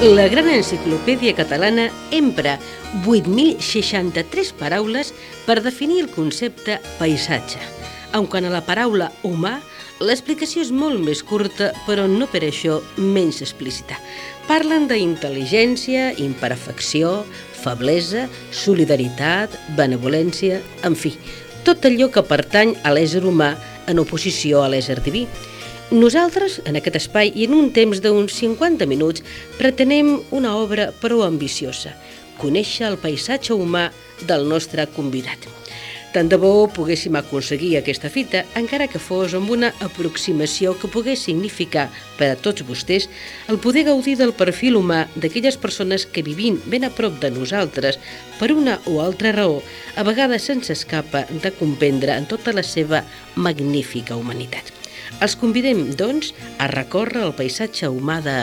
La gran enciclopèdia catalana empra 8.063 paraules per definir el concepte paisatge. En quant a la paraula humà, l'explicació és molt més curta, però no per això menys explícita. Parlen d'intel·ligència, imperfecció, feblesa, solidaritat, benevolència, en fi, tot allò que pertany a l'ésser humà en oposició a l'ésser diví. Nosaltres, en aquest espai i en un temps d'uns 50 minuts, pretenem una obra prou ambiciosa, conèixer el paisatge humà del nostre convidat. Tant de bo poguéssim aconseguir aquesta fita, encara que fos amb una aproximació que pogués significar per a tots vostès el poder gaudir del perfil humà d'aquelles persones que vivint ben a prop de nosaltres, per una o altra raó, a vegades se'ns escapa de comprendre en tota la seva magnífica humanitat. Els convidem, doncs, a recórrer el paisatge humà de...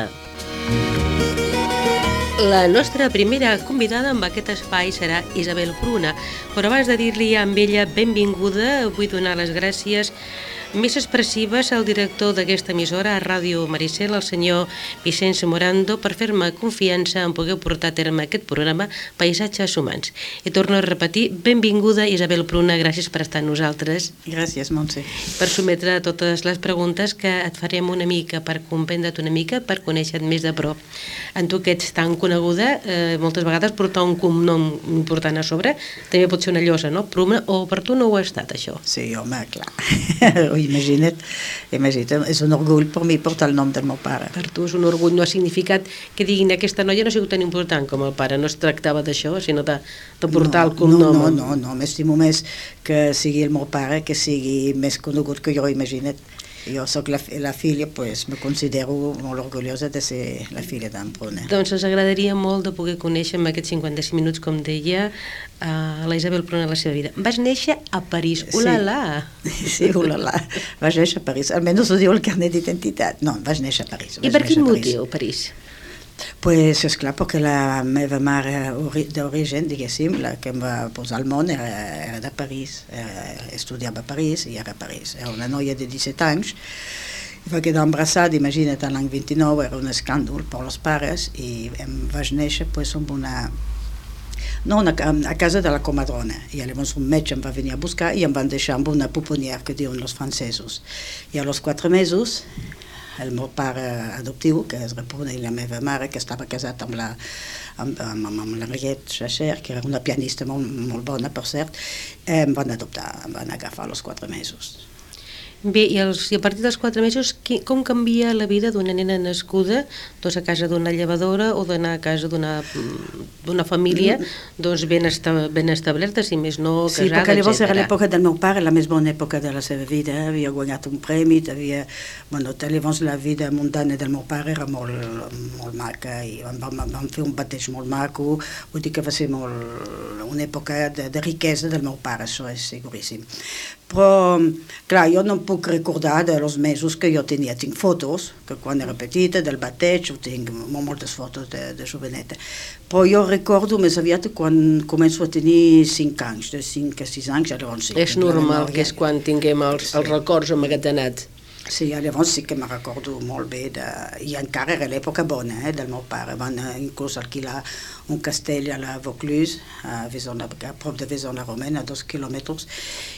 La nostra primera convidada amb aquest espai serà Isabel Pruna, però abans de dir-li amb ella benvinguda, vull donar les gràcies més expressives al director d'aquesta emissora, a Ràdio Maricel, el senyor Vicenç Morando, per fer-me confiança en poder portar a terme aquest programa Paisatges Humans. I torno a repetir, benvinguda Isabel Pruna, gràcies per estar amb nosaltres. Gràcies, Montse. Per sometre totes les preguntes que et farem una mica per comprendre't una mica, per conèixer-te més de prop. En tu que ets tan coneguda, moltes vegades portar un cognom important a sobre també pot ser una llosa, no? Pruna, o per tu no ho ha estat, això? Sí, home, clar. Imagina't, és un orgull per mi portar el nom del meu pare. Per tu és un orgull, no ha significat que diguin aquesta noia no ha sigut tan important com el pare, no es tractava d'això, sinó de portar el cognom. No, m'estimo més que sigui el meu pare, que sigui més conegut que jo, imagina't. Jo soc la filla, doncs me considero molt orgullosa de ser la filla d'en Pruna. Doncs ens agradaria molt de poder conèixer en aquests 55 minuts, com deia, la Isabel Pruna a la seva vida. Vas néixer a París, ulala! Sí, ulala, vaig néixer a París, almenys ho diu el carnet d'identitat. No, vaig néixer a París. I per quin motiu, París? Pues, esclar, perquè la meva mare d'origen, diguéssim, la que em va posar al món, era de París, estudiava a París i era a París. Era una noia de 17 anys, va quedar embarassada, imagina't, l'any 29, era un escàndol per als pares, i em vaig néixer pues, amb una... No, a casa de la comadrona, i llavors un metge em va venir a buscar i em van deixar amb una pouponnière, que diuen els francesos. I als 4 mesos, el meu pare adoptiu, que és Pruna, i la meva mare, que estava casat amb l'Henriette Chacher, que era una pianista molt bona, per cert, em van adoptar, em van agafar als 4 mesos. Bé, i a partir dels 4 mesos, com canvia la vida d'una nena nascuda, doncs a casa d'una llevadora o d'anar a casa d'una família ben establerta, si més no casada, Sí, perquè llavors era l'època del meu pare, la més bona època de la seva vida, havia guanyat un premi, llavors la vida mundana del meu pare era molt maca, i vam fer un bateig molt maco, vull dir que va ser una època de riquesa del meu pare, això és seguríssim. Però, clar, jo no em puc recordar dels mesos que jo tenia. Tinc fotos, que quan era petita, del bateig, tinc moltes fotos de joveneta. Però jo recordo més aviat quan començo a tenir 5 anys, de 5 a 6 anys, llavors sí. És normal que és quan tinguem els records emmagatanats. Sí, llavors sí que me recordo molt bé, i encara era l'època bona del meu pare. Van inclús alquilar un castell a la Vaucluse, a prop de Vaison-la-Romaine, a 2 quilòmetres,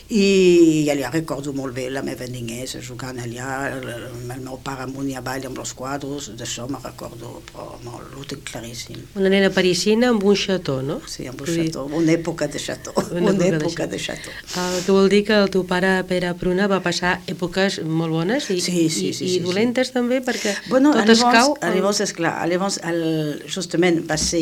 i allà recordo molt bé la meva niñez, jugant allà, el meu pare amunt i avall amb els quadres, d'això me recordo, però molt, ho tinc claríssim. Una nena parisina amb un xató, no? Sí, amb un xató, una època de xató, una època de xató. Que vol dir que el teu pare, Pere Pruna, va passar èpoques molt bones i dolentes també, perquè tot es cau... Llavors, esclar, justament va ser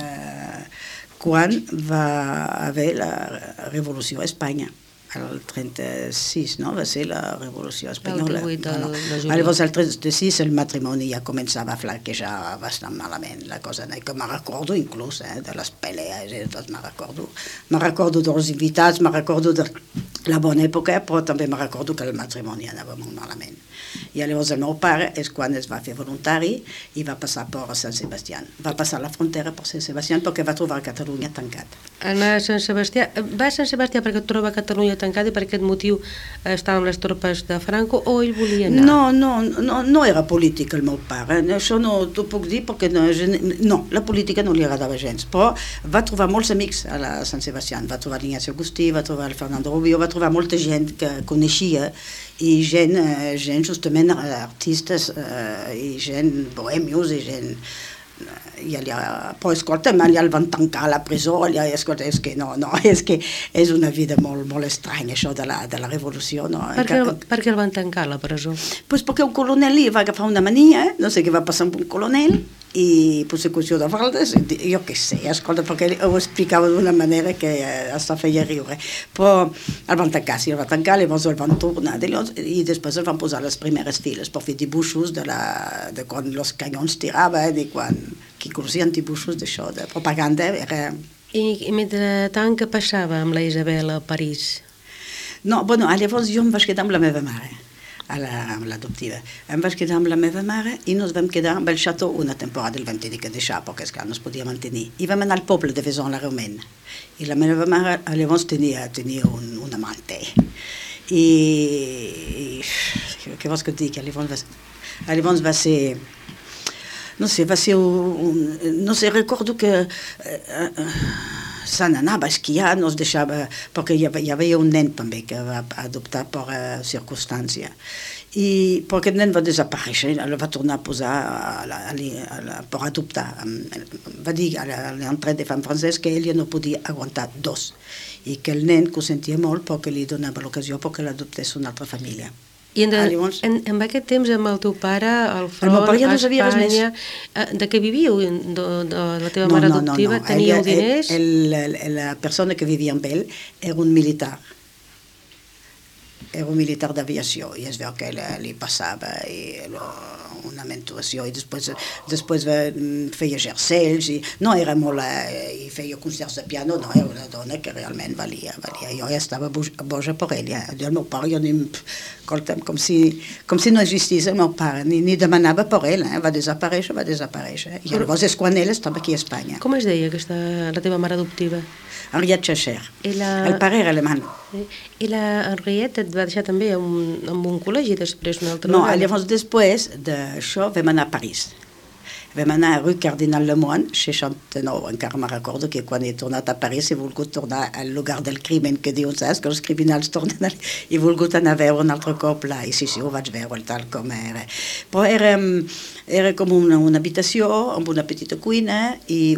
quan va haver la revolució a Espanya, el 36, no? Va ser la revolució espanyola. Llavors, el 36, el matrimoni ja començava a flaquejar bastant malament, la cosa, que me recordo inclús de les pelees, me recordo dels invitats, me recordo de la bona època, però també me recordo que el matrimoni anava molt malament. I llavors el meu pare és quan es va fer voluntari i va passar per Sant Sebastià. Va passar la frontera per Sant Sebastià perquè va trobar Catalunya tancat. Anar a Sant Sebastià, va a Sant Sebastià perquè troba Catalunya tancat i per aquest motiu estava amb les tropes de Franco o ell volia anar? No era polític el meu pare, això no t'ho puc dir perquè no, la política no li agradava gens, però va trobar molts amics a Sant Sebastià, va trobar l'Ignacio Agustí, va trobar el Fernando Rubio, va trobar molta gent que coneixia i gent justament artistes i gent bohemios i gent i allà, però escolta'm, allà el van tancar a la presó, allà, escolta, és que és una vida molt estranya això de la revolució, no? Per què el van tancar a la presó? Pues perquè un coronel li va agafar una mania, no sé què va passar amb un coronel, i persecució de faldes, jo què sé, escolta, perquè ho explicava d'una manera que hasta feia riure, però el van tancar, sí, el van tancar, llavors el van tornar, i després el van posar a les primeres files per fer dibuixos de quan els canyons tiraven i quan qui coneixien dibuixos d'això, de propaganda. I mentrestant què passava amb la Isabel a París? No, bueno, llavors jo em vaig quedar amb la meva mare, amb l'adoptiva. Em vaig quedar amb la meva mare i nos vam quedar amb el xató una temporada, el vam tenir que deixar perquè esclar no es podia mantenir. I vam anar al poble de Vaison-la-Romaine. I la meva mare llavors tenia un amante. I què vols que et digui? Llavors va ser... No sé, no sé, recordo que se n'anava a esquiar, no es deixava, perquè hi havia un nen també que va adoptar per circumstància. Però aquest nen va desaparèixer, el va tornar a posar per adoptar. Va dir a l'entrée de femme francès que ella no podia aguantar dos i que el nen que ho sentia molt perquè li donava l'ocasió perquè l'adoptés una altra família. I en aquest temps amb el teu pare, al front, a Espanya, de què vivíeu? De la teva mare adoptiva? Teníeu diners? La persona que vivia amb ell era un militar. Era un militar d'aviació i es veu que li passava una menstruació i després feia jersells i no era molt i feia concerts de piano, no, era una dona que realment valia. Jo ja estava boja per ell, el meu pare com si no existís el meu pare, ni demanava per ell, va desaparèixer. I llavors és quan ell estava aquí a Espanya. Com es deia la teva mare adoptiva? Henriette Chacher. El pare era alemany. I la Henriette et va deixar també amb un col·legi després una altra vegada? No, llavors després d'això vam anar a París. Vam anar a Rue Cardinal Lemoine, 69, encara me'n recordo que quan he tornat a París he volgut tornar al lugar del crimen que diuen, saps, que els criminals tornen he volgut anar a veure un altre cop là, i sí, ho vaig veure tal com era. Però era com una habitació amb una petita cuina i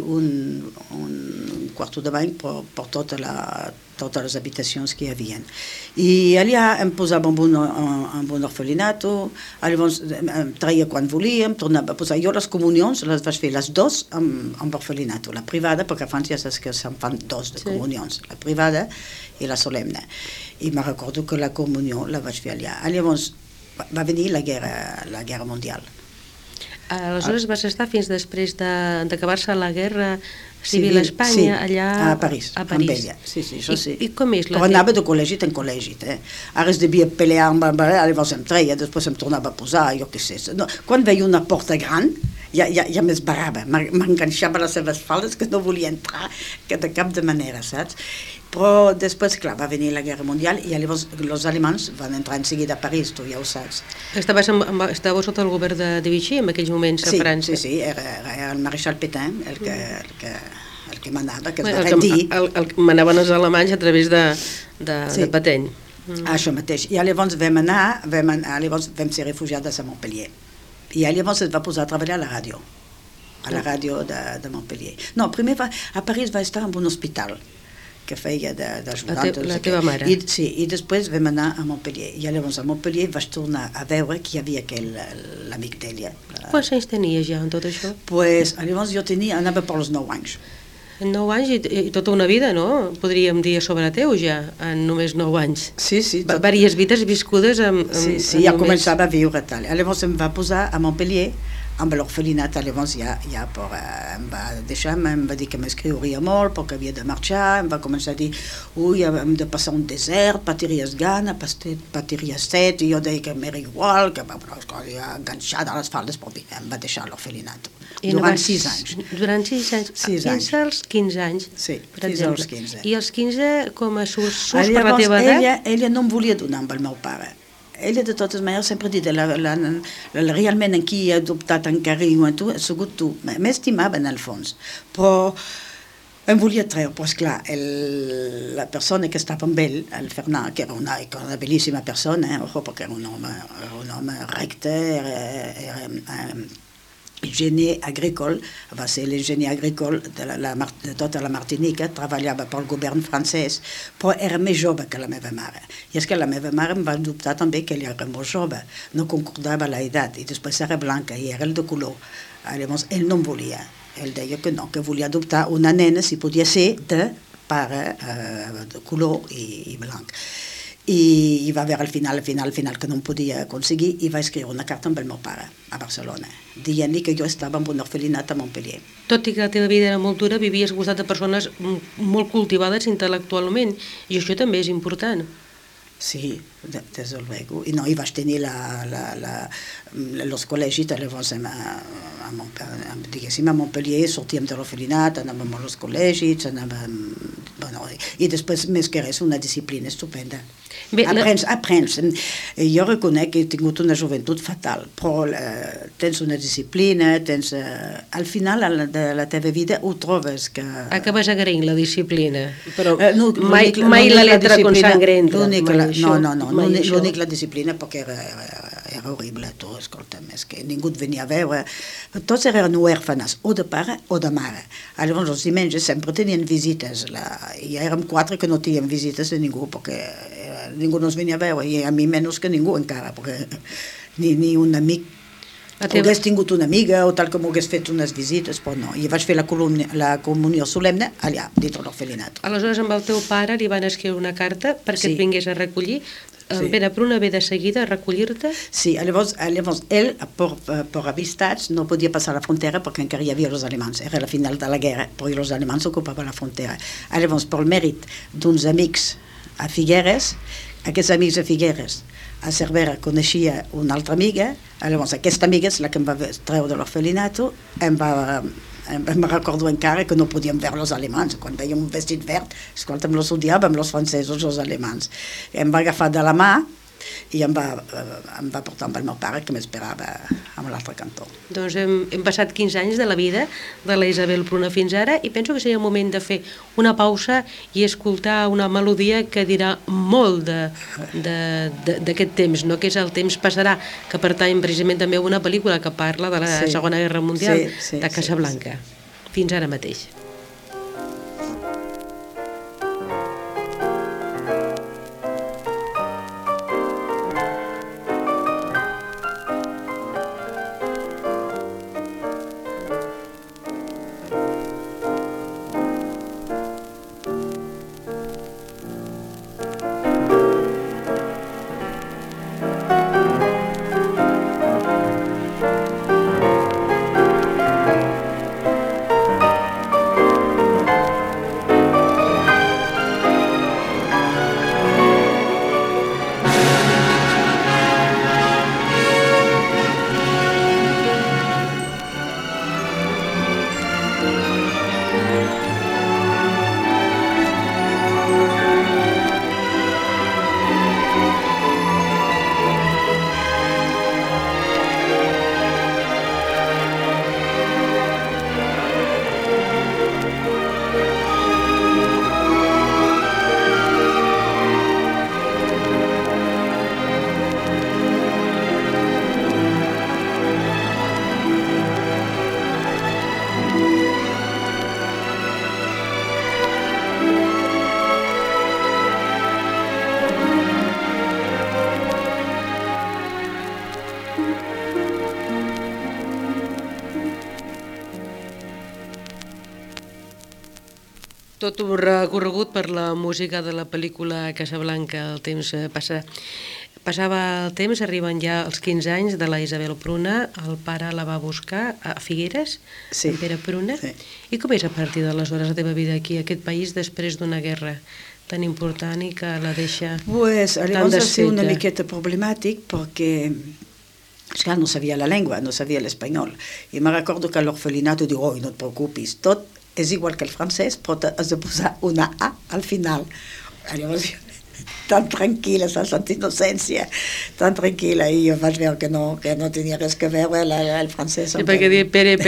un quarto de bany per totes les habitacions que hi havia. I allà em posava amb un orfelinato, llavors traia quan volíem, tornava a posar. Jo les comunions les vaig fer les dues amb orfelinato, la privada, perquè a França ja saps que se'n fan dues de comunions, la privada i la solemne. I me recordo que la comunió la vaig fer allà. Llavors va venir la guerra mundial. Aleshores vas estar fins després d'acabar-se la guerra civil a Espanya, allà a París, amb ella. Sí, això sí. I com és? Però anava de col·legi en col·legi. Ara es devia pelear amb llavors em treia, després em tornava a posar, jo què sé. Quan veia una porta gran, ja m'esbarava, m'enganxava les seves faldes que no volia entrar, que de cap de manera, saps? Però després, clar, va venir la Guerra Mundial i llavors els alemans van entrar en seguida a París, tu ja ho saps. Estàveu sota el govern de Vichy en aquells moments a França? Sí, era el Marechal Pétain el que manava, que es va rendir. El que manaven els alemanys a través de Pétain. Això mateix. I llavors vam ser refugiades a Montpellier. I llavors es va posar a treballar a la ràdio de Montpellier. No, primer a París va estar en un hospital que feia d'ajudant. La teva mare? Sí, i després vam anar a Montpellier. I llavors a Montpellier vaig tornar a veure que hi havia l'amic d'ella. Quants anys tenies ja en tot això? Pues, llavors jo anava per els 9 anys. 9 anys i tota una vida, no? Podríem dir a sobre teu ja, en només 9 anys. Sí. Vàries vides viscudes amb... Sí, ja començava a viure tal. Llavors em va posar a Montpellier amb l'orfelinat, llavors ja em va deixar, em va dir que m'escriuria molt perquè havia de marxar, em va començar a dir ui, hem de passar un desert, patiries gana, patiries set, i jo deia que m'era igual, que ja enganxada a les faldes, però em va deixar l'orfelinat durant 6 anys. Durant 6 anys? 6 anys. Fins als 15 anys? Sí, per fins exemple. als 15. I als 15, com a surts per la teva edat? Ella no em volia donar amb el meu pare. Ella, de totes maneres, sempre ha dit realment en qui he adoptat en carinyo a tu, ha sigut tu. M'estimava, en el fons. Però em volia treure, però esclar, la persona que estava amb ell, el Fernand, que era una bellíssima persona, ojo, perquè era un home recte, era enginyer agricole, va ser l'enginyer agricole de tota la Martinica, treballava pel govern francès, però era més jove que la meva mare. I és que la meva mare em va dubtar també que ell era molt jove, no concordava l'edat, i després era blanca i era el de color. Llavors, ell no em volia. Ell deia que no, que volia adoptar una nena, si podia ser, de pare de color i blanc. I hi va haver al final que no em podia aconseguir, i va escriure una carta amb el meu pare a Barcelona, dient-li que jo estava en un orfelinat a Montpellier. Tot i que la teva vida era molt dura, vivies al costat de persones molt cultivades intel·lectualment, i això també és important. Sí, desde luego. I no, i vaig tenir els col·legis, llavors diguéssim, a Montpellier sortíem de l'orfelinat, anàvem als col·legis, i després, més que res, una disciplina estupenda. Aprens. Jo reconec que he tingut una joventut fatal, però tens una disciplina, al final de la teva vida ho trobes que... Acabes agraint la disciplina, però mai la letra con sangre entra. L'únic la disciplina, perquè era horrible, tu, escolta'm, és que ningú et venia a veure. Tots eren huèrfanes, o de pare o de mare. Llavors, els diumenges sempre tenien visites, i érem 4 que no tenien visites de ningú, perquè ningú no es venia a veure, i a mi menys que ningú encara, perquè ni un amic hagués tingut una amiga o tal com hagués fet unes visites, però no. I vaig fer la comunió solemne allà, dintre l'orfelinat. Aleshores, amb el teu pare li van escriure una carta perquè et vingués a recollir. Pere Pruna ve de seguida a recollir-te? Sí, llavors ell, per amistats, no podia passar la frontera perquè encara hi havia els alemans. Era la final de la guerra, però els alemans ocupaven la frontera. Llavors, per mèrit d'uns amics a Figueres, aquests amics a Figueres, a Cervera coneixia una altra amiga, llavors aquesta amiga és la que em va treure de l'orfelinat, em recordo encara que no podíem veure els alemans, quan veiem un vestit verd, escolta, los odiàvem els francesos, els alemans. Em va agafar de la mà i em va portar amb el meu pare, que m'esperava a l'altre cantó. Doncs hem passat 15 anys de la vida de la Isabel Pruna fins ara, i penso que seria el moment de fer una pausa i escoltar una melodia que dirà molt d'aquest temps, no? Que és El temps passarà, que pertany precisament també a una pel·lícula que parla de la Segona Guerra Mundial, de Casablanca. Fins ara mateix. Tot un recorregut per la música de la pel·lícula Casablanca, El temps Passava el temps, arriben ja els 15 anys de la Isabel Pruna, el pare la va buscar a Figueres, Sí. en Pere Pruna. Sí. I com és a partir d'aleshores la teva vida aquí, a aquest país, després d'una guerra tan important i que la deixa Pues, tan llavors va ser una desfeta? miqueta problemàtic perquè clar, no sabia la llengua, no sabia l'espanyol. I me recordo que a l'orfelinato diu, oh, no et preocupis, tot és igual que el francès, però has de posar una A al final. Llavors, tan tranquil·la, sense innocència, tan tranquil·la, i jo vaig veure que no tenia res que veure el francès. Sí, perquè diu Pere.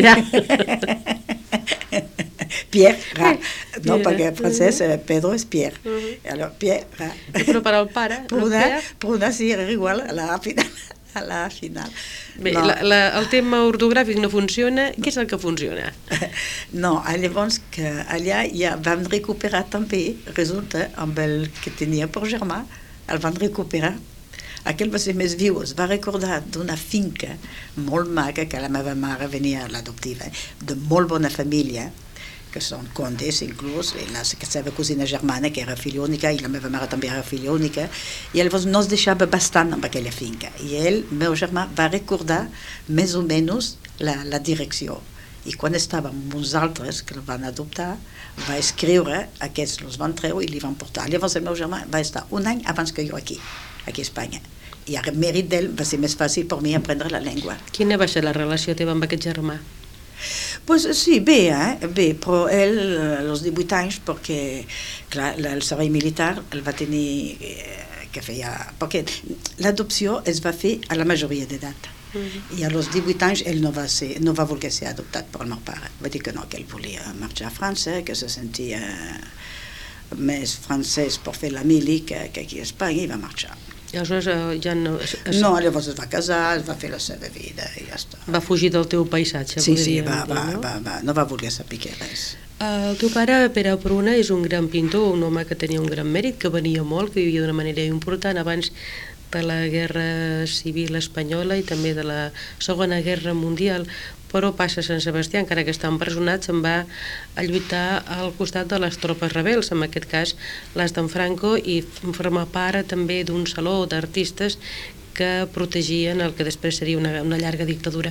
Pierre, no, Pierre. perquè en francès Pedro és Pierre. Alors, Pierre, Però per al pare, Pruna sí, era igual a la final. A la final. Bé, No. el tema ortogràfic no funciona. Què és el que funciona? No, llavors que allà ja vam recuperar també, resulta, amb el que tenia per germà, el van recuperar. Aquell va ser més viu, es va recordar d'una finca molt maca que la meva mare venia a l'adoptiva, de molt bona família, que són condes inclús, i la seva cosina germana, que era filla única, i la meva mare també era filla única, i llavors no es deixava bastant amb aquella finca. I ell, meu germà, va recordar més o menys la direcció. I quan estava amb uns altres que el van adoptar, va escriure, aquests els van treure i li van portar. Llavors el meu germà va estar un any abans que jo aquí a Espanya. I a mèrit d'ell va ser més fàcil per mi aprendre la llengua. Quina va ser la relació teva amb aquest germà? Pues sí, bé, però ell, als 18 anys, perquè clar, el servei militar el va tenir que feia... Perquè l'adopció es va fer a la majoria d'edat. I als 18 anys ell no va voler ser adoptat per el meu pare. Va dir que no, que ell volia marxar a França, que se sentia més francès per fer la mili que aquí a Espanya, i va marxar. I aleshores ja no... No, llavors es va casar, es va fer la seva vida i ja està. Va fugir del teu paisatge, Sí, podríem dir, no va voler saber res. El teu pare, Pere Pruna, és un gran pintor, un home que tenia un gran mèrit, que venia molt, que vivia d'una manera important abans de la Guerra Civil Espanyola i també de la Segona Guerra Mundial, però passa a Sant Sebastià, encara que està empresonat, se'n va a lluitar al costat de les tropes rebels, en aquest cas les d'en Franco, i forma part també d'un saló d'artistes que protegien el que després seria una llarga dictadura.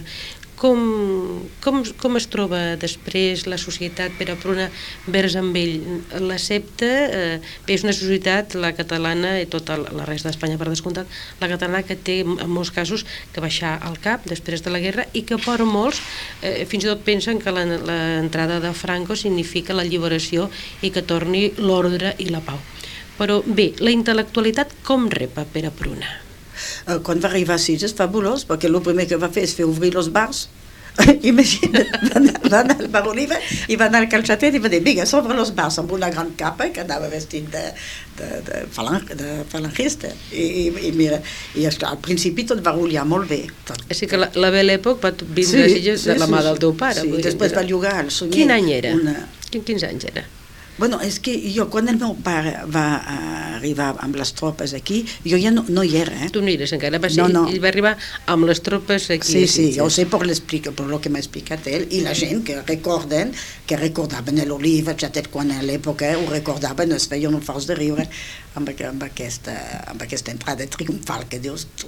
Com es troba després la societat Pere Pruna vers amb ell? L'accepta? És una societat, la catalana i tota la resta d'Espanya per descomptat, la catalana que té en molts casos que baixar al cap després de la guerra i que per molts fins i tot pensen que l'entrada de Franco significa l'alliberació i que torni l'ordre i la pau. Però bé, la intel·lectualitat com rep a Pere Pruna? Quan va arribar a Sitges, fabulós, perquè el primer que va fer és fer obrir els bars. Imagina't, va anar al Bar Oliva i va anar al Calçatet i va dir, vinga, s'obre els bars amb una gran capa que anava vestit de falangista. I mira, i esclar, al principi tot va rutllar molt bé. És que la Belle Époque va vindre a Sitges de la mà del teu pare. Sí, després va llogar al Sunyer. Quin any era? Quins anys era? Bueno, és que jo, quan el meu pare va arribar amb les tropes aquí, jo ja no hi era. Tu no hi eres encara, ell va arribar amb les tropes aquí. Sí, jo ho sé per el que m'ha explicat ell, i la gent que recordaven l'Oliva, quan a l'època ho recordaven, es feien un fals de riure amb aquesta entrada triomfal que dius tu.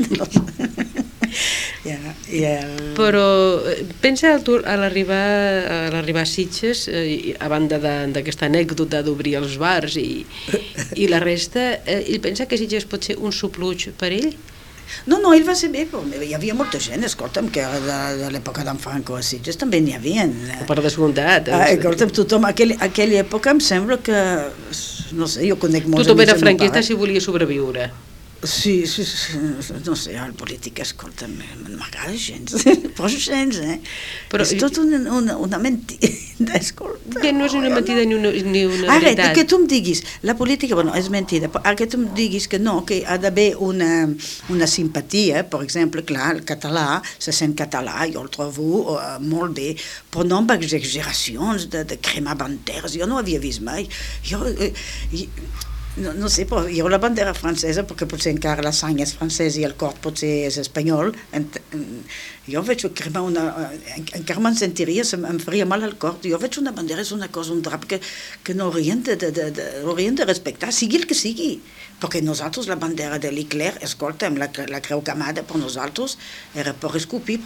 Però pensa a l'arribar a Sitges, a banda d'aquesta anècdota d'obrir els bars i la resta, ell pensa que Sitges pot ser un supluig per ell? No, ell va ser bé, però hi havia molta gent, escolta'm, que era de l'època d'en Franco a Sitges, també n'hi havia. Per descomptat. Escolta'm, tothom, aquella època em sembla que, no sé, jo conec molts amics. Tothom era franquista si volia sobreviure. Sí, no sé, el polític, escolta'm, no m'agrada gens, però gens, és tot una mentida, escolta. Que no és una mentida ni una veritat. Ara, que tu em diguis, la política, bueno, és mentida, però que tu em diguis que no, que ha d'haver una simpatia, per exemple, clar, el català, se sent català, jo el trobo molt bé, però no amb exageracions de cremar banderes, jo no ho havia vist mai. No sé, però jo la bandera francesa, perquè potser encara la sang és francesa i el cor potser és espanyol, jo veig que encara me'n sentiria, em faria mal al cor. Jo veig una bandera, és una cosa, un drap que no haurien de respectar, sigui el que sigui. Perquè nosaltres la bandera de l'Eclair, escolta'm, la creu camada per nosaltres era per escopir,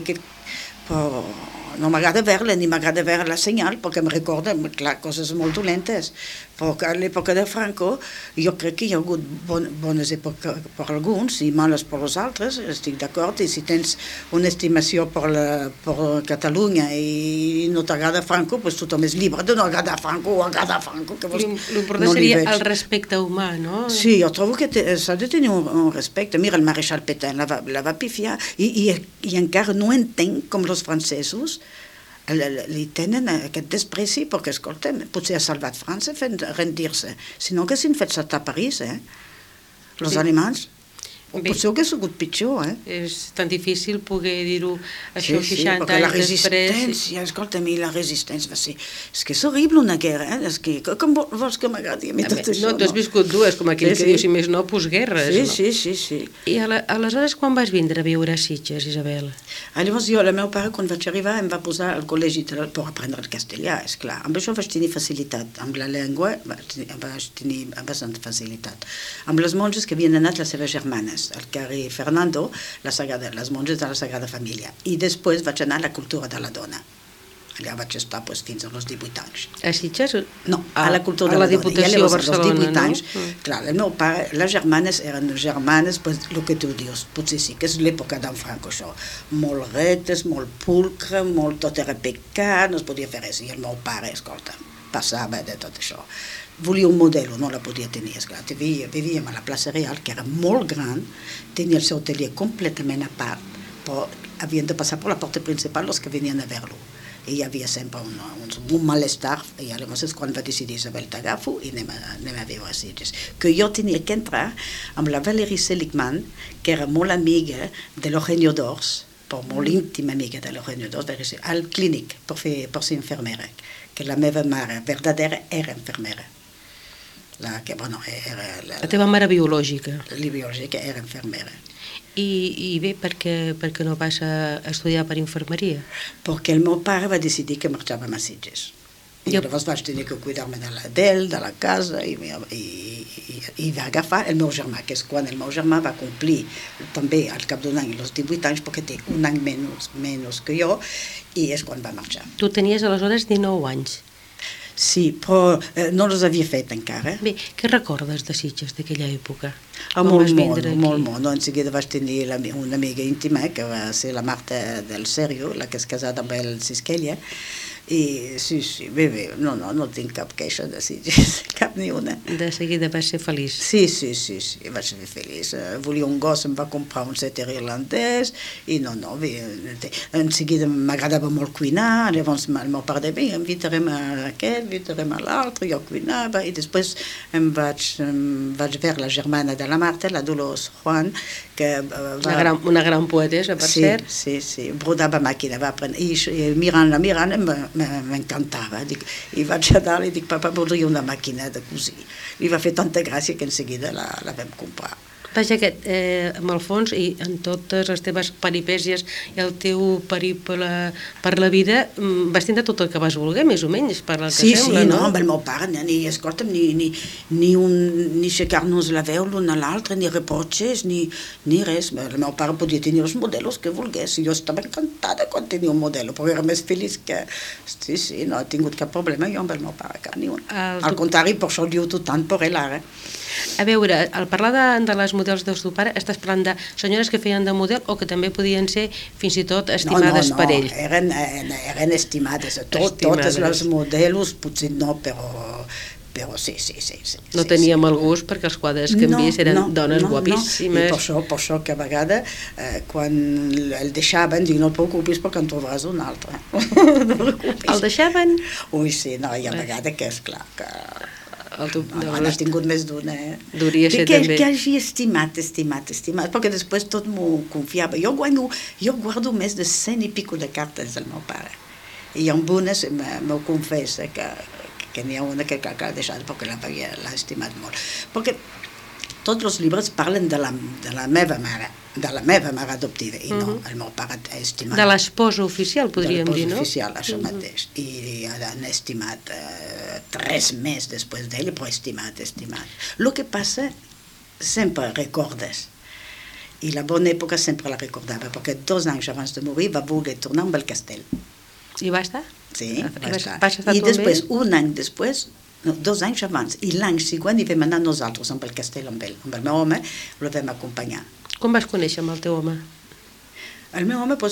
però no m'agrada veure-la, ni m'agrada veure la senyal, perquè em recorda, clar, coses molt dolentes. Però a l'època de Franco, jo crec que hi ha hagut bones èpoques per alguns i males per els altres, estic d'acord, i si tens una estimació per Catalunya i no t'agrada Franco, doncs tothom és llibre de no agradar Franco o agradar Franco. L'important seria el respecte humà, no? Sí, jo trobo que s'ha de tenir un respecte. Mira, el Maréchal Pétain la va pifiar i encara no entenc com els francesos li tenen aquest despreci, perquè, escolta'm, potser ha salvat França fent rendir-se, si no haguessin fet saltar a París, els alemanys. Potser hauria sigut pitjor, És tan difícil poder dir-ho això 60 anys després. La resistència, escolta'm, la resistència va ser... És que és horrible una guerra, és que com vols que m'agradi a mi tot això? No, tu has viscut dues, com aquell que diu, si més no, postguerres. Sí. I aleshores quan vas vindre a viure a Sitges, Isabel? Llavors el meu pare, quan vaig arribar, em va posar al col·legi per aprendre el castellà, esclar. Amb això vaig tenir facilitat. Amb la llengua vaig tenir bastant facilitat. Amb les monges que havien anat les seves germanes, al carrer Fernando, les monges de la Sagrada Família. I després vaig anar a la cultura de la dona. Allà vaig estar fins als 18 anys. A Sitges? No, a la cultura de la dona. A la Diputació de Barcelona, als 18 anys, clar, el meu pare, les germanes eren germanes, el que tu dius, potser sí que és l'època d'en Franco, això. Molt rectes, molt pulcre, tot era pecat, no es podia fer res. I el meu pare, escolta, passava de tot això. Volia un modelo, no la podia tenir, esclar. Vivíem a la plaça Real, que era molt gran, tenia el seu atelier completament a part, però havien de passar per la porta principal els que venien a veure-lo. I hi havia sempre un malestar, i llavors és quan va decidir Isabel, t'agafo i anem a viure a Sitges. Que jo tenia que entrar amb la Valérie Seligman, que era molt amiga de l'Eugenio d'Ors, però molt íntima amiga de l'Eugenio d'Ors, al clínic per ser infermera, que la meva mare verdadera era infermera. La teva mare biològica. La biològica era infermera. I bé, per què no vas a estudiar per infermeria? Perquè el meu pare va decidir que marxàvem a Sitges. I llavors vaig tenir que cuidar-me de la casa i va agafar el meu germà, que és quan el meu germà va complir també al cap d'un any els 18 anys, perquè té un any menys que jo, i és quan va marxar. Tu tenies aleshores 19 anys. Sí, però no les havia fet encara. Bé, què recordes de Sitges d'aquella època? Molt. En seguida vaig tenir una amiga íntima, que va ser la Marta del Serio, la que és casada amb el Sisquella, i sí, bé, no tinc cap queixa de Sitges, cap ni una. De seguida vas ser feliç. Sí, vaig ser feliç. Volia un gos, em va comprar un setter irlandès, i en seguida m'agradava molt cuinar, llavors el meu pare deia, invitarem a aquest, invitarem a l'altre, jo cuinava, i després em vaig veure la germana de la Marta, la Dolors Juan, que una gran poetessa, per cert. Sí, brodava màquina, va aprendre, i mirant m'encantava, i vaig a dalt i dic, papa, voldria una màquina de cosir. Li va fer tanta gràcia que en seguida la vam comprar. Vaja, amb el fons i en totes les teves peripècies i el teu periple per la vida, vas tindre tot el que vas voler, més o menys, per el que sembla, no? Sí, amb el meu pare, escolta'm, ni aixecar-nos la veu l'un a l'altre, ni reproches, ni res. El meu pare podia tenir els modelos que volgués, i jo estava encantada quan tenia un modelo, però era més feliç que... Sí, no he tingut cap problema jo amb el meu pare, cap ni un. Al contrari, per això diu tu tant per ell ara. A veure, al parlar de les models del teu pare, estàs parlant de senyores que feien de model o que també podien ser fins i tot estimades per ell? No, eren estimades. Totes les modelos, potser no, però sí. No tenia mal gust perquè els quadres que envies eren dones guapíssimes. I per això que a vegades, quan el deixaven, dic, no et preocupis perquè en trobaràs un altre. El deixaven? Ui, sí, no, hi ha vegades que és clar que... N'has tingut més d'una, Duria ser també. Que hagi estimat, perquè després tot m'ho confiava. Jo guardo més de 100 i pico de cartes del meu pare. I amb unes m'ho confessa que que n'hi ha una que ha deixat perquè l'ha estimat molt. Perquè tots els llibres parlen de la meva mare adoptiva, i no, el meu pare ha estimat... De l'esposa oficial, podríem dir, no? De l'esposa oficial, això mateix. I han estimat 3 mesos després d'ell, però estimat. El que passa, sempre recordes. I la bona època sempre la recordava, perquè 2 anys abans de morir va voler tornar amb el castell. I va estar? Sí, va estar. I després, un any després, 2 anys abans, i l'any següent hi vam anar nosaltres amb el castell amb ell. Amb el meu home el vam acompanyar. Com vas conèixer amb el teu home? El meu home,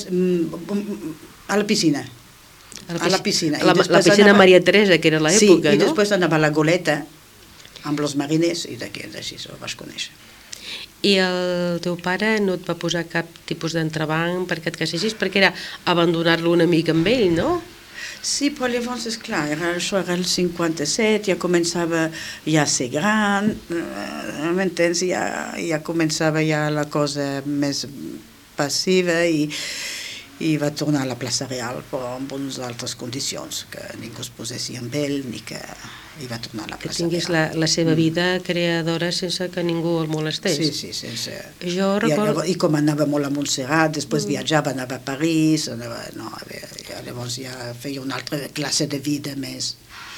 a la piscina. A la piscina. La piscina Maria Teresa, que era l'època, no? Sí, i després anava a la goleta amb els mariners i d'així el vaig conèixer. I el teu pare no et va posar cap tipus d'entrebanc perquè et casessis, perquè era abandonar-lo una mica amb ell, no? Sí, però llavors, esclar, això era el 57, ja començava ja a ser gran, m'entens? Ja començava ja la cosa més passiva i va tornar a la plaça Real, però amb unes altres condicions, que ningú es posessi amb ell, ni que i va tornar a la plaça Real. Que tingués la seva vida creadora sense que ningú el molestés. Sí, sense... I com anava molt a Montserrat, després viatjava, anava a París, llavors ja feia una altra classe de vida més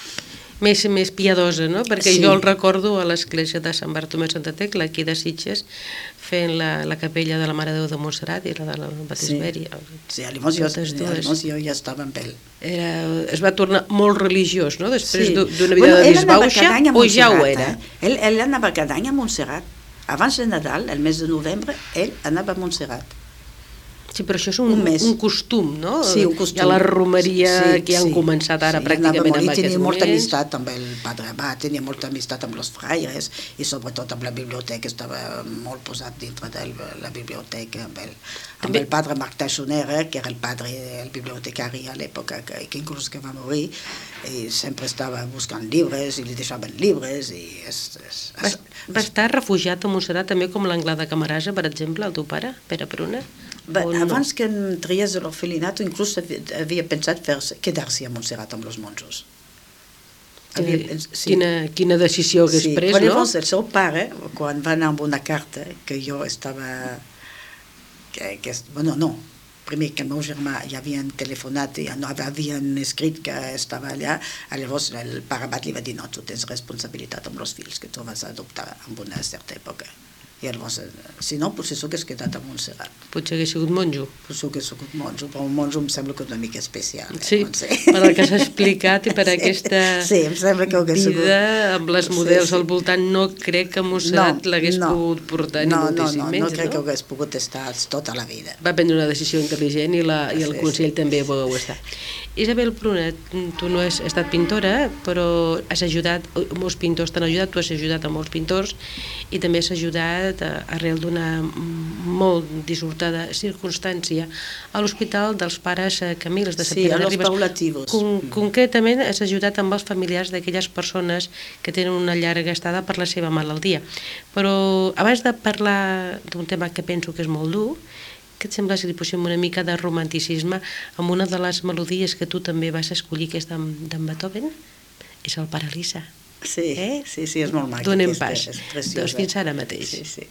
piadosa, no? Perquè jo el recordo a l'església de Sant Bartomeu de Santa Tecla, aquí de Sitges, fent la capella de la Mare de Déu de Montserrat i la de la Batisberi. Sí, llavors jo ja estava amb ell. Es va tornar molt religiós, no? Després d'una vida de disbauxa, o ja ho era? Ell anava cada any a Montserrat. Abans de Nadal, el mes de novembre, ell anava a Montserrat. Sí, però això és un costum, no? Sí, un costum. Hi ha la romeria que han començat ara pràcticament en aquests moments. Tenia molta amistat amb el Padre Abat, tenia molta amistat amb els fraires i sobretot amb la biblioteca, estava molt posat dintre de la biblioteca amb el Padre Marc Taixonera, que era el bibliotecari a l'època, que inclús que va morir, i sempre estava buscant llibres i li deixaven llibres. Va estar refugiat a Montserrat també com l'Anglà de Camarasa, per exemple, el teu pare, Pere Pruna? Abans que entriés a l'orfelinat, inclús havia pensat quedar-se a Montserrat amb els monjos. Quina decisió hagués pres, no? Però llavors el seu pare, quan va anar amb una carta que jo estava... Primer que el meu germà ja havien telefonat i no havien escrit que estava allà, llavors el pare Abat li va dir: no, tu tens responsabilitat amb els fills que tu vas adoptar en una certa època. I llavors, si no, potser s'hagués quedat a Montserrat. Potser hagués sigut monjo. Potser hagués sigut monjo, però un monjo em sembla que una mica especial. Sí, per el que s'ha explicat i per aquesta vida amb les models al voltant, no crec que Montserrat l'hagués pogut portar ni moltíssim menys. No crec que hagués pogut estar tota la vida. Va prendre una decisió intel·ligent i el Consell també ho estar. Isabel Pruna, tu no has estat pintora, però has ajudat, molts pintors t'han ajudat, tu has ajudat a molts pintors i també has ajudat arrel d'una molt dissortada circumstància a l'Hospital dels Pares Camils de Sant Pere de Ribes. Sí, a los paulativos. Concretament has ajudat amb els familiars d'aquelles persones que tenen una llarga estada per la seva malaltia. Però abans de parlar d'un tema que penso que és molt dur, què et sembla si li posem una mica de romanticisme amb una de les melodies que tu també vas escollir, que és d'en Beethoven? És el Paralisa. Sí, és molt maca. Donem pas. Doncs fins ara mateix. Sí.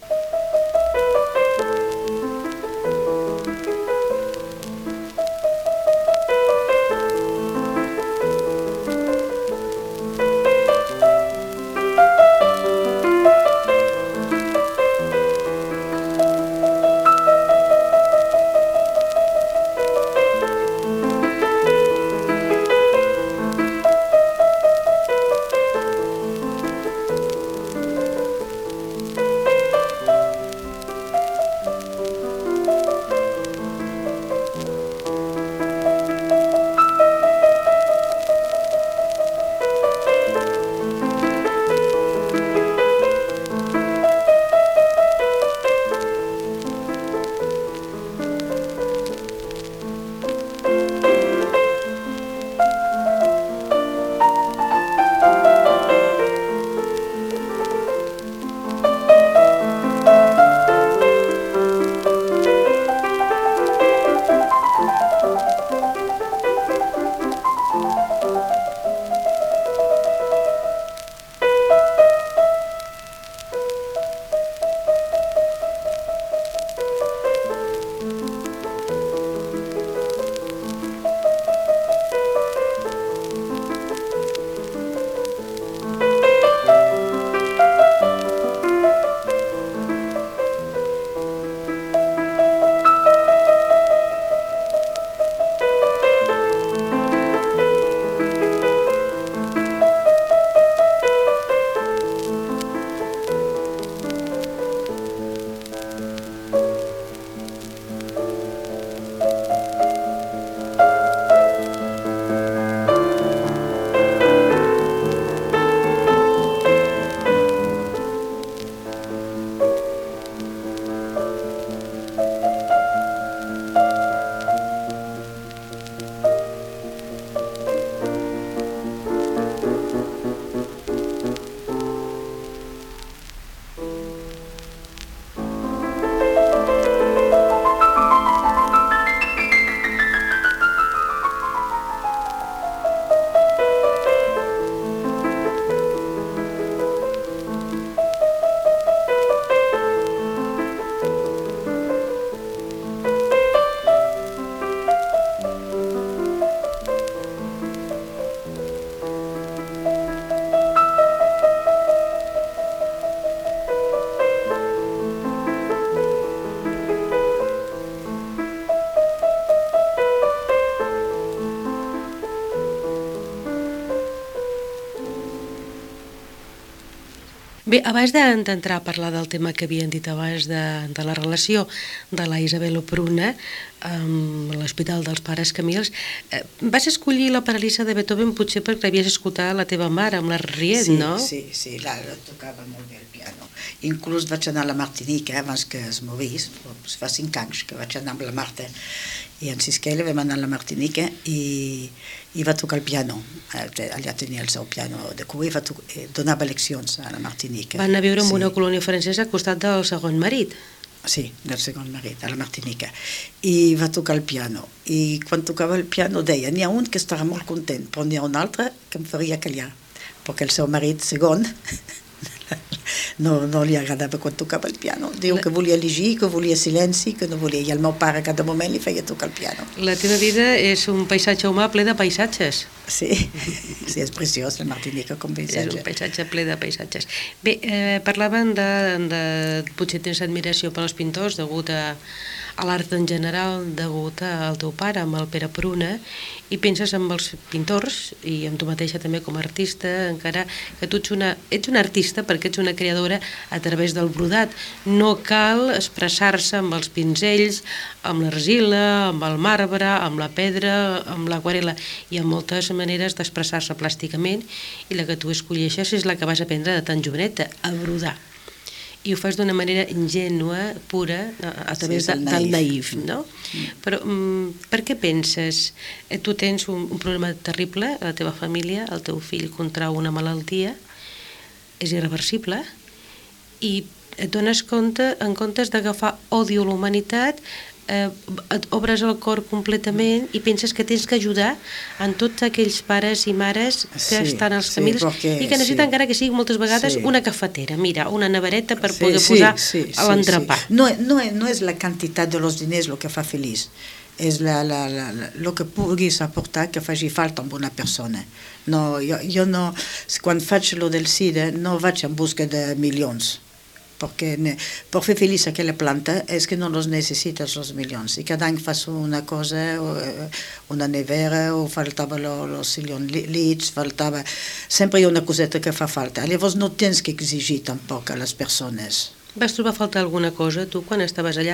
Bé, abans d'entrar a parlar del tema que havien dit abans de la relació de la Isabel Pruna amb l'Hospital dels Pares Camils, vas escollir la Paralisa de Beethoven potser perquè l'havies escoltat la teva mare amb la Riet, no? Sí, la tocava molt bé el piano. Inclús vaig anar a la Martinica abans que es morís, fa 5 anys que vaig anar amb la Marta i en Sisquella vam anar a la Martinica i va tocar el piano. Allà tenia el seu piano de cua i donava leccions a la Martinica. Va anar a viure en una colònia francesa al costat del segon marit. Sí, del segon marit, a la Martinica. I va tocar el piano. I quan tocava el piano deia, n'hi ha un que estava molt content, però n'hi ha un altre que em faria callar, perquè el seu marit segon no li agradava quan tocava el piano. Diu que volia llegir, que volia silenci, que no volia. I el meu pare a cada moment li feia tocar el piano. La teva vida és un paisatge humà ple de paisatges. Sí, és preciós, la Martinica com paisatge. És un paisatge ple de paisatges. Bé, parlaven de potser tens admiració per als pintors degut a l'art en general, degut al teu pare, amb el Pere Pruna, i penses en els pintors i amb tu mateixa també com a artista, encara que tu ets una artista perquè ets una creadora a través del brodat. No cal expressar-se amb els pinzells, amb l'argila, amb el marbre, amb la pedra, amb l'aquarela. Hi ha moltes maneres d'expressar-se plàsticament i la que tu escolleixes és la que vas aprendre de tan joveneta, a brodar. I ho fas d'una manera ingènua, pura, a través del naïf, no? Però per què penses? Tu tens un problema terrible a la teva família, el teu fill contrau una malaltia, és irreversible, i et dones compte, en comptes d'agafar odi a la humanitat, et obres el cor completament i penses que tens que ajudar en tots aquells pares i mares que estan als Camils i que necessiten encara que sigui moltes vegades una cafetera, mira, una nevereta per poder posar a l'entrepà. No és la quantitat de los diners el que fa feliç, és el que puguis aportar que faci falta amb una persona. Jo no, quan faig lo del SIDA no vaig en busca de milions, perquè per fer feliç aquella planta és que no los necessites els milions. I cada any fas una cosa, una nevera, o faltava los lits, faltava... Sempre hi ha una coseta que fa falta. Llavors no tens que exigir tampoc a les persones. Vas trobar a faltar alguna cosa, tu, quan estaves allà?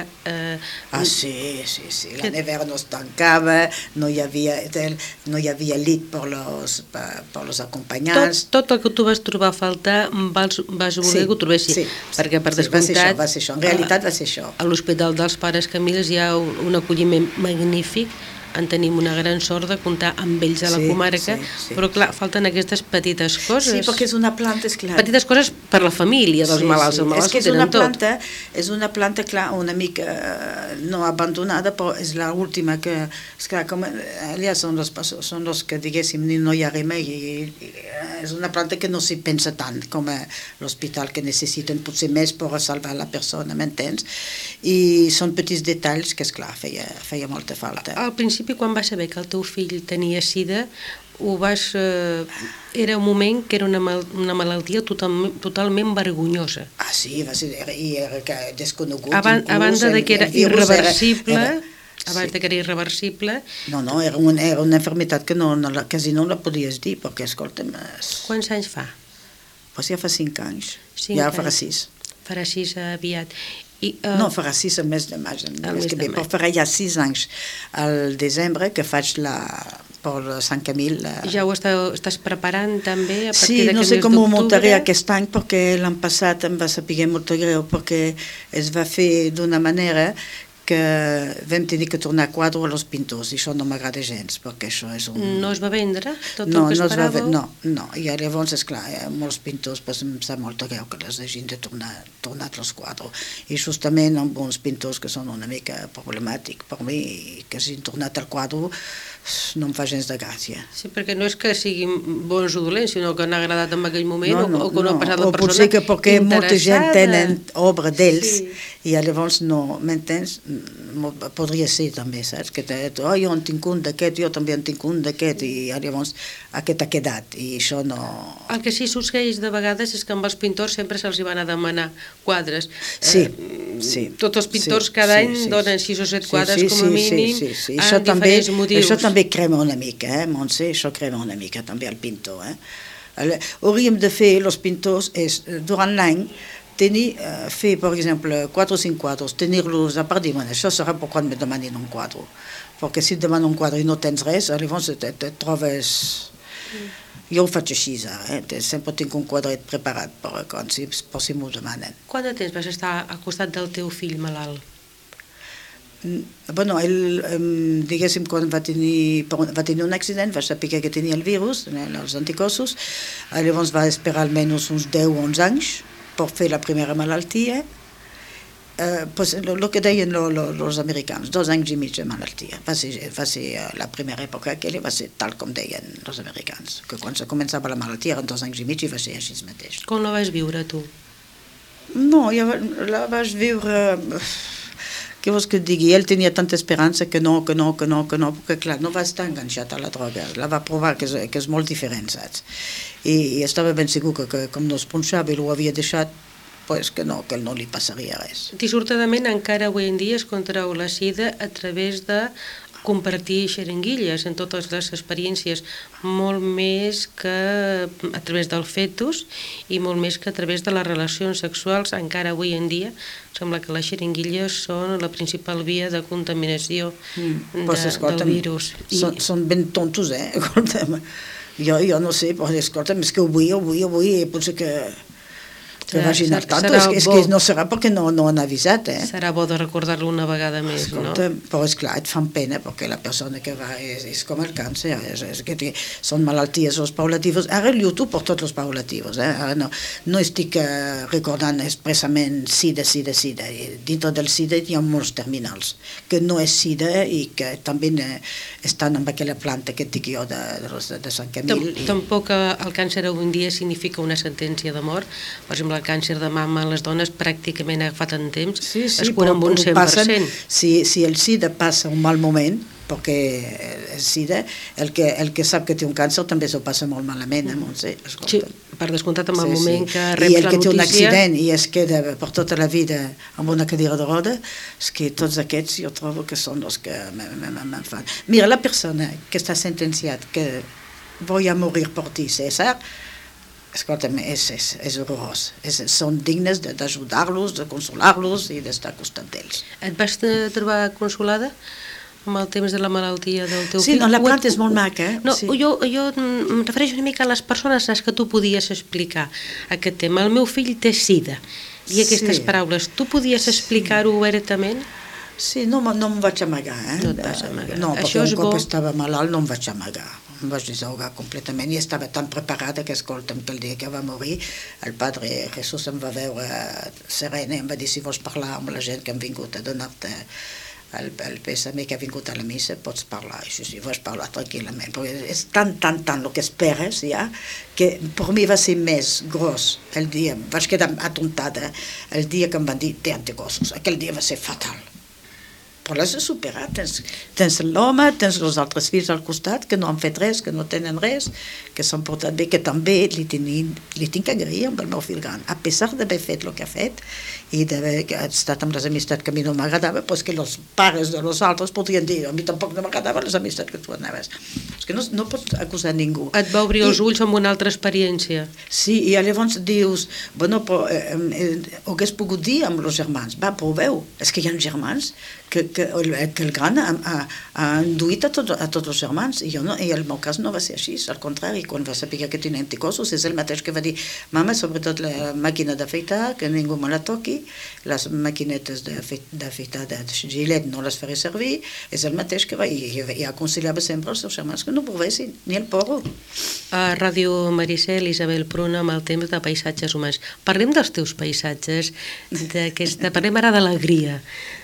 Sí. La nevera no es tancava, no hi havia lit per los acompanyants. Tot el que tu vas trobar a faltar vas voler que ho trobessis. Perquè, per descomptat, va ser això. En realitat va ser això. A l'Hospital dels Pares Camils hi ha un acolliment magnífic. En tenim una gran sort de comptar amb ells a la comarca, però clar, falten aquestes petites coses. Sí, perquè és una planta, esclar. Petites coses per la família dels malalts. Els malalts ho tenen tot. És una planta, clar, una mica no abandonada, però és l'última que, esclar, com allà són els que, diguéssim, no hi ha remei. És una planta que no s'hi pensa tant com a l'hospital, que necessiten potser més per salvar la persona, m'entens? I són petits detalls que, esclar, feia molta falta. Al principi, quan vas saber que el teu fill tenia sida, era un moment que era una malaltia totalment vergonyosa. Sí, i era desconegut. A banda de que era irreversible... Abans de que era irreversible... No, era una enfermitat que quasi no la podies dir, perquè, escolta'm... Quants anys fa? Pues ja fa 5 anys. Ja farà 6. Farà 6 aviat. No, farà 6 al mes de maig. Però farà ja 6 anys al desembre que faig per Sant Camil. Ja ho estàs preparant també a partir d'aquest mes d'octubre? Sí, no sé com ho muntaré aquest any, perquè l'any passat em va saber molt greu, perquè es va fer d'una manera que vam tenir que tornar a quadre als pintors, i això no m'agrada gens, perquè això és un... No es va vendre tot el que esperàveu? No, i llavors, esclar, molts pintors em sap molt greu que les hagin de tornar als quadres, i justament amb uns pintors que són una mica problemàtics per mi, que hagin tornat al quadre, no em fa gens de gràcia. Sí, perquè no és que siguin bons o dolents, sinó que han agradat en aquell moment, o que no ha passat la persona interessada. O potser que perquè molta gent tenen obra d'ells, i llavors no, m'entens? Podria ser també, saps? Que jo en tinc un d'aquest, jo també en tinc un d'aquest, i llavors aquest ha quedat, i això no... El que sí succeeix de vegades és que amb els pintors sempre se'ls van a demanar quadres. Sí. Tots els pintors cada any donen 6 o 7 quadres com a mínim, amb diferents motius. Això també crema una mica, Montse, això crema una mica també el pintor, Hauríem de fer, els pintors, durant l'any, fer, per exemple, 4 o 5 quadres, tenir-los a part, dir, bueno, això serà per quan me demanin un quadre. Perquè si et demanen un quadre i no tens res, llavors et trobes... Jo ho faig així, sempre tinc un quadret preparat per si m'ho demanen. Quant de temps vas estar al costat del teu fill malalt? Bueno, ell, diguéssim, quan va tenir un accident, va saber que tenia el virus, els anticossos, llavors va esperar almenys uns 10 o 11 anys per fer la primera malaltia. Pues el que deien els americans, 2 anys i mig de malaltia. Va ser la primera època aquella, va ser tal com deien els americans, que quan se començava la malaltia eren 2 anys i mig i va ser així mateix. Com la vas viure, tu? No, jo la vaig viure... Què vols que et digui? Ell tenia tanta esperança que no, perquè clar, no va estar enganxat a la droga, la va provar que és molt diferent, saps? I estava ben segur que com no es punxava i ho havia deixat, pues que ell no li passaria res. Dissortadament, encara avui en dia es contrau la sida a través de compartir xeringuilles en totes les experiències, molt més que a través del fetus i molt més que a través de les relacions sexuals. Encara avui en dia sembla que les xeringuilles són la principal via de contaminació del virus. Són ben tontos, escolta'm. Jo no sé, però escolta'm, és que ho vull, potser que vagin a tanto, és que no serà perquè no han avisat. Serà bo de recordar-lo una vegada més, no? Però esclar, et fan pena perquè la persona que va és com el càncer, són malalties els paulatives. Ara lluito per tots els paulatives, ara no estic recordant expressament sida. Dintre del sida hi ha molts terminals, que no és sida i que també estan amb aquella planta que et dic jo de Sant Camil. Tampoc el càncer avui en dia significa una sentència de mort. Per exemple, el càncer de mama a les dones pràcticament agafat en temps, es cura amb un 100%. Si el SIDA passa un mal moment, perquè el SIDA, el que sap que té un càncer també s'ho passa molt malament, Montse. Sí, per descomptat en el moment que reps la notícia... I el que té un accident i es queda per tota la vida amb una cadira de roda, és que tots aquests jo trobo que són els que me'n fan. Mira, la persona que està sentenciat que voy a morir per ti, César, escolta'm, és horrorós. Són dignes d'ajudar-los, de consolar-los i d'estar al costat d'ells. Et vas trobar consolada amb el temps de la malaltia del teu fill? Sí, no, la planta és molt maca. No, jo em refereixo una mica a les persones a les que tu podies explicar aquest tema. El meu fill té sida. I aquestes paraules, tu podies explicar-ho obertament? Sí, no em vaig amagar. No et vas amagar. No, perquè un cop estava malalt no em vaig amagar. Em vaig desahogar completament i estava tan preparada que, escolta'm, que el dia que va morir el Padre Jesús em va veure serena i em va dir si vols parlar amb la gent que han vingut a donar-te el pèsame que ha vingut a la missa, pots parlar. I sí, vaig parlar tranquil·lament, perquè és tant el que esperes ja, que per mi va ser més gros el dia, vaig quedar atontada el dia que em van dir té anticossos, aquell dia va ser fatal. Però l'has de superar, tens l'home, tens els altres fills al costat que no han fet res, que no tenen res, que s'han portat bé, que també li tinc que agrair amb el meu fill gran, a pesar d'haver fet el que ha fet i d'haver estat amb les amistats que a mi no m'agradava, però és que els pares de los altres podrien dir a mi tampoc no m'agradava les amistats que tu anaves. És que no pots acusar ningú. Et va obrir els ulls amb una altra experiència. Sí, i llavors dius, bueno, però ho hagués pogut dir amb els germans, va, proveu, és que hi ha germans que el gran ha induït a tots els germans i el meu cas no va ser així, al contrari, quan va saber que tenia anticossos és el mateix que va dir, mama, sobretot la màquina d'afeitar, que ningú me la toqui, les maquinetes d'afeitar de Gillette no les faré servir, és el mateix que va, i aconsellava sempre als seus germans que no provessin, ni el porro. A Ràdio Maricel, Isabel Pruna, amb el temps de paisatges humans. Parlem dels teus paisatges, parlem ara d'alegria,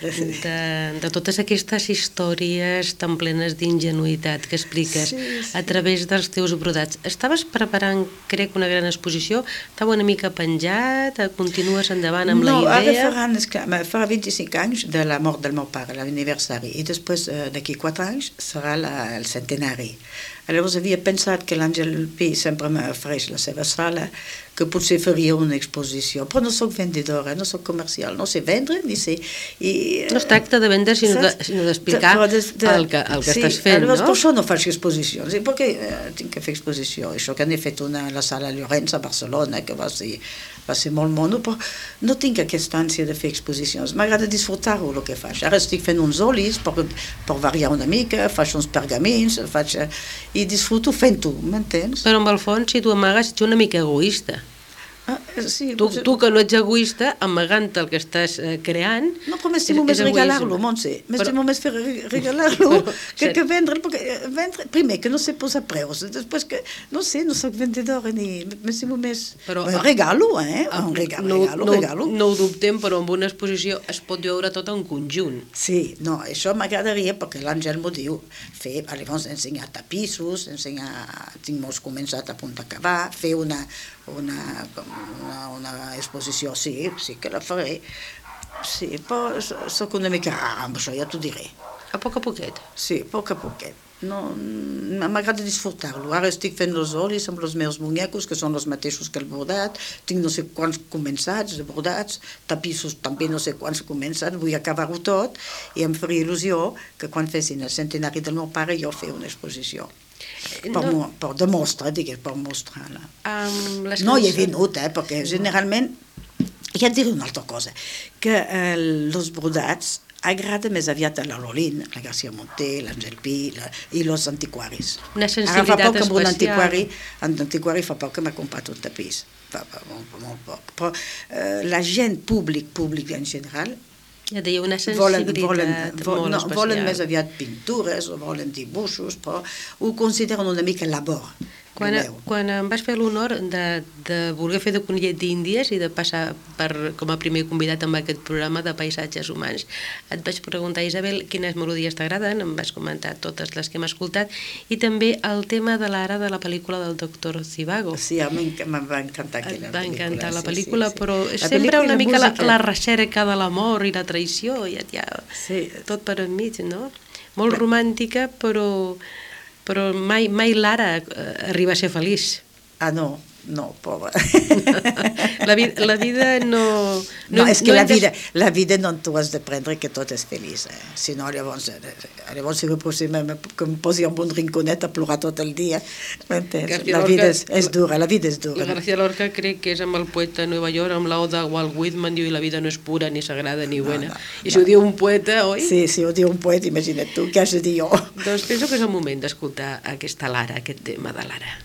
de totes aquestes històries tan plenes d'ingenuïtat que expliques a través dels teus brodats. Estaves preparant, crec, una gran exposició? Estava una mica penjat? Continues endavant amb la idea? No, ara farà 25 anys de la mort del meu pare, l'aniversari, i després d'aquí 4 anys serà el centenari. Llavors havia pensat que l'Àngel Pi sempre m'ofereix la seva sala, que potser faria una exposició, però no soc vendedora, no soc comercial, no sé vendre ni sé... No es tracta de vendre, sinó d'explicar el que estàs fent, no? Per això no faig exposicions, perquè tinc que fer exposició. Això que n'he fet una a la sala Llorenç a Barcelona, que va ser molt mono, però no tinc aquesta ànsia de fer exposicions. M'agrada disfrutar-ho, el que faig. Ara estic fent uns olis per variar una mica, faig uns pergamins, i disfruto fent-ho, m'entens? Però amb el fons, si tu amagues, ets una mica egoista. Sí, tu que no ets egoista, amagant el que estàs creant, no, però m'estimo més regalar-lo, Montse. M'estimo més fer regalar-lo que vendre'l. Primer, que no sé posar preus. Després que, no sé, no soc vendedora ni... M'estimo més... Regalo, regalo. No ho dubtem, però amb una exposició es pot veure tot en conjunt. Sí, no, això m'agradaria perquè l'Àngel m'ho diu. Llavors ensenyar tapissos, tinc molts començat a punt d'acabar, fer una exposició, sí que la faré. Sí, però soc una mica rara, amb això ja t'ho diré. A poc a poquet? Sí, a poc a poquet. M'agrada disfrutar-lo. Ara estic fent els olis amb els meus muñecos, que són els mateixos que el bordat. Tinc no sé quants començats de bordats, tapissos també no sé quants començats, vull acabar-ho tot, i em faria il·lusió que quan fessin el centenari del meu pare jo fer una exposició. Per demostrar, per mostrar-la. No hi he venut, perquè generalment, ja et diré una altra cosa, que els brodats agrada més aviat a la Lolín, la García Monté, l'Àngel Pi i els antiquaris. Una sensibilitat especial. En antiquari fa poc que m'ha comprat un tapís, molt poc. Però la gent públic en general, ja deia, una sensibilitat molt especial. Volen més aviat pintures o volen dibuixos, però ho consideren una mica labor. Quan em vas fer l'honor de voler fer de conillet d'Índies i de passar com a primer convidat amb aquest programa de paisatges humans, et vaig preguntar, Isabel, quines melodies t'agraden, em vas comentar totes les que hem escoltat, i també el tema de l'ara de la pel·lícula del doctor Zivago. Sí, a mi em va encantar aquella pel·lícula. Va encantar la pel·lícula, però sempre una mica la recerca de l'amor i la traïció, tot per enmig, no? Molt romàntica, però mai Lara arriba a ser feliç. No, pobra. La vida no... No, és que la vida no t'ho has de prendre que tot és feliç. Si no, llavors sí que em posi en un rinconet a plorar tot el dia. La vida és dura, la vida és dura. García Lorca crec que és amb el poeta de Nova York, amb l'Oda Walt Whitman, diu, la vida no és pura, ni sagrada, ni buena. I si ho diu un poeta, oi? Sí, si ho diu un poeta, imagina't tu, què has de dir jo? Doncs penso que és el moment d'escoltar aquesta Lara, aquest tema de Lara.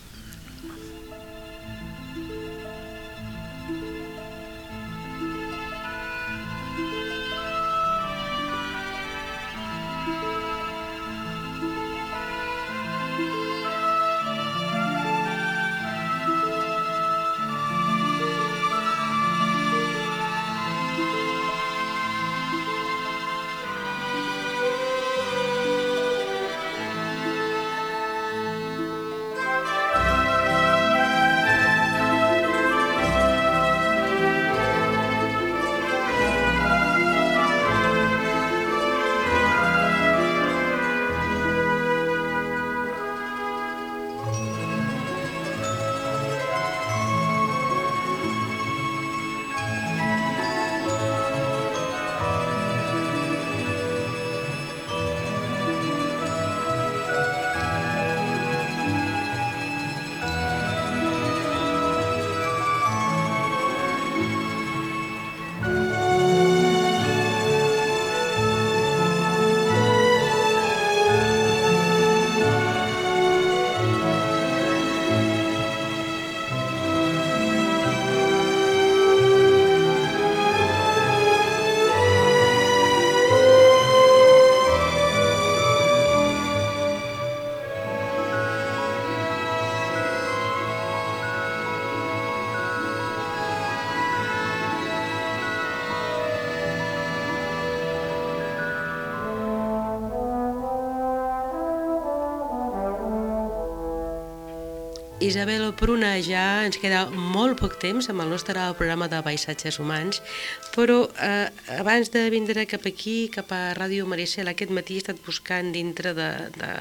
Isabel Pruna, ja ens queda molt poc temps amb el nostre programa de paisatges humans, però abans de vindre cap aquí, cap a Ràdio Maricel, aquest matí he estat buscant dintre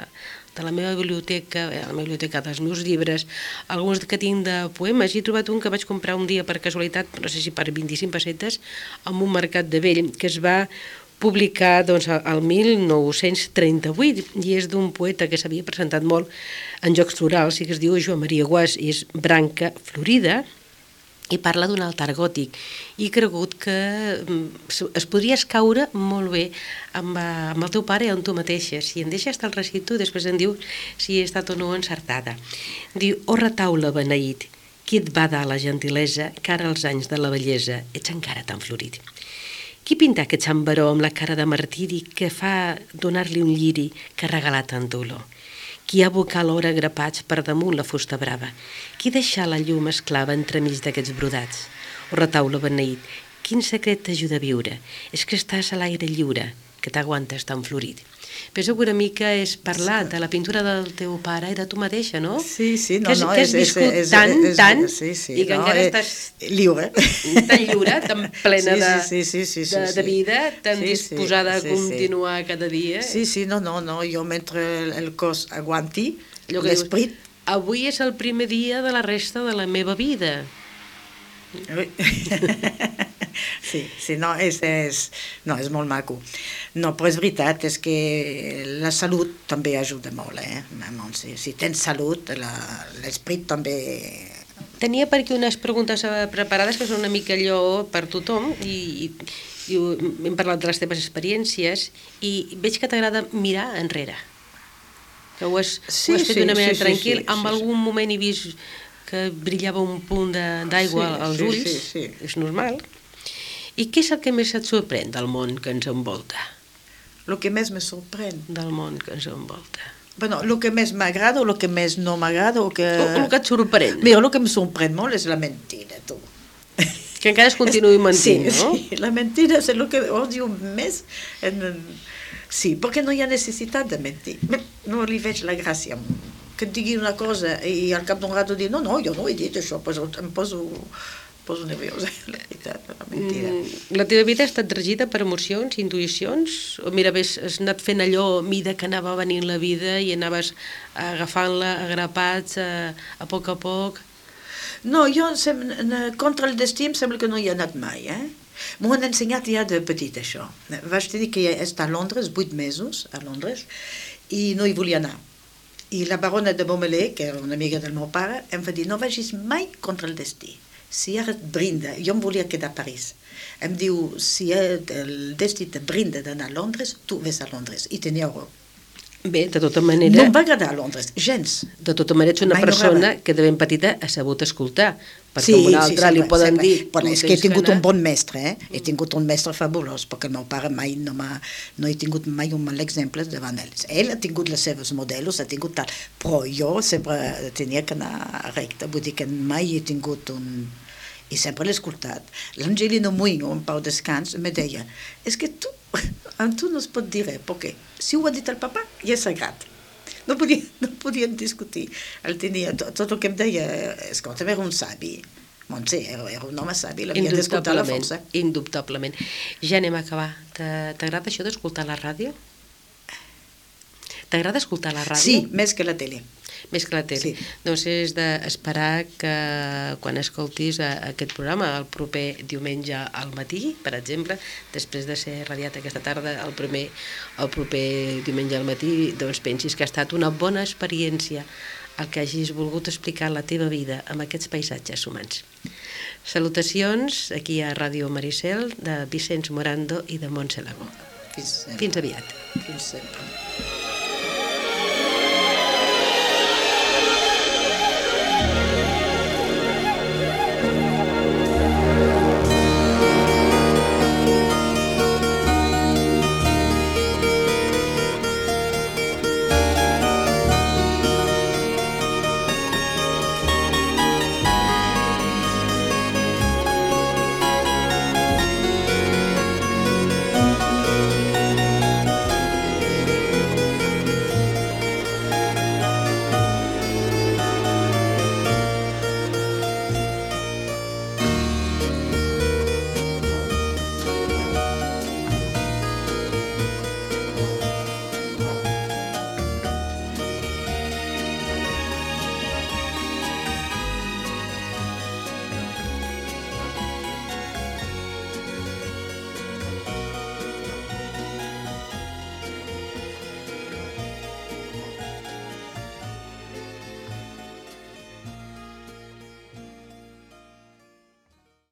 de la meva biblioteca, la meva biblioteca dels meus llibres, alguns que tinc de poemes, i he trobat un que vaig comprar un dia per casualitat, no sé si per 25 pessetes, en un mercat de vell, que es va publicar el 1938, i és d'un poeta que s'havia presentat molt en Jocs Florals i que es diu Joan Maria Guàs, i és Branca Florida, i parla d'un altar gòtic, i he cregut que es podria escaure molt bé amb el teu pare i amb tu mateixa. Si em deixes te'l recito, després em diu si he estat o no encertada. Diu: «O retaule beneït, qui et va dar la gentilesa que ara als anys de la bellesa ets encara tan florit? Qui pinta aquest sant baró amb la cara de martiri que fa donar-li un lliri que ha regalat tant dolor? Qui ha abocat l'hora grapats per damunt la fusta brava? Qui deixà la llum esclava entremig d'aquests brodats? O retaule beneït, quin secret t'ajuda a viure? És que estàs a l'aire lliure, que t'aguantes tan florit». Penso que una mica és parlar de la pintura del teu pare i de tu mateixa, no? Sí, no, no. Que has viscut tant, i que encara estàs... Lliure. Tan lliure, tan plena de vida, tan disposada a continuar cada dia. Sí, no, jo mentre el cos aguanti, l'esperit... Avui és el primer dia de la resta de la meva vida. Sí, no, és molt maco. No, però és veritat, és que la salut també ajuda molt, Si tens salut, l'esperit també... Tenia per aquí unes preguntes preparades que són una mica allò per tothom, i hem parlat de les teves experiències, i veig que t'agrada mirar enrere, que ho has fet d'una manera tranquil. En algun moment he vist que brillava un punt d'aigua als ulls, és normal. I què és el que més et sorprèn del món que ens envolta? El que més me sorprèn? Del món que ens envolta. Bueno, el que més m'agrada o el que més no m'agrada o que... El que et sorprèn. Mira, el que em sorprèn molt és la mentida, tu. Que encara es continuï mentint, no? Sí, la mentida és el que odio més. Sí, perquè no hi ha necessitat de mentir. No li veig la gràcia. Que et digui una cosa i al cap d'un rato dir no, jo no he dit això, em poso nerviosa, la veritat, la mentida. La teva vida ha estat regida per emocions, intuïcions? O mira, has anat fent allò a mida que anava venint la vida i anaves agafant-la a grapats a poc? No, jo contra el destí em sembla que no hi he anat mai, M'ho han ensenyat ja de petit, això. Vaig dir que he estat a Londres 8 mesos, a Londres, i no hi volia anar. I la barona de Beaumolet, que era una amiga del meu pare, em va dir, no vagis mai contra el destí. Si ara et brinda, jo em volia quedar a París, em diu, si el destí te brinda d'anar a Londres, tu ves a Londres, i tenia raó. Bé, de tota manera... No em va agradar a Londres, gens. De tota manera ets una persona que de ben petita ha sabut escoltar, perquè a un altre li poden dir... És que he tingut un bon mestre, he tingut un mestre fabulós, perquè el meu pare mai no he tingut mai un mal exemple davant ells. Ell ha tingut les seves modelos, ha tingut tal, però jo sempre tenia que anar recte, vull dir que mai he tingut un... I sempre l'he escoltat. L'Angelino Muñoz, en Pau Descans, me deia, és que amb tu no es pot dir res, perquè si ho ha dit el papa, ja és sagrat. No podien discutir. El tenia, tot el que em deia, escolta, era un savi. Montse, era un home savi, l'havia d'escoltar a la força. Indubtablement. Ja anem a acabar. T'agrada això d'escoltar la ràdio? T'agrada escoltar la ràdio? Sí, més que la tele. Més que la tele. Sí. Doncs és d'esperar que quan escoltis aquest programa el proper diumenge al matí, per exemple, després de ser radiat aquesta tarda, el proper diumenge al matí, doncs pensis que ha estat una bona experiència el que hagis volgut explicar la teva vida amb aquests paisatges humans. Salutacions aquí a Ràdio Maricel de Vicenç Morando i de Montse Lago. Fins aviat. Fins sempre.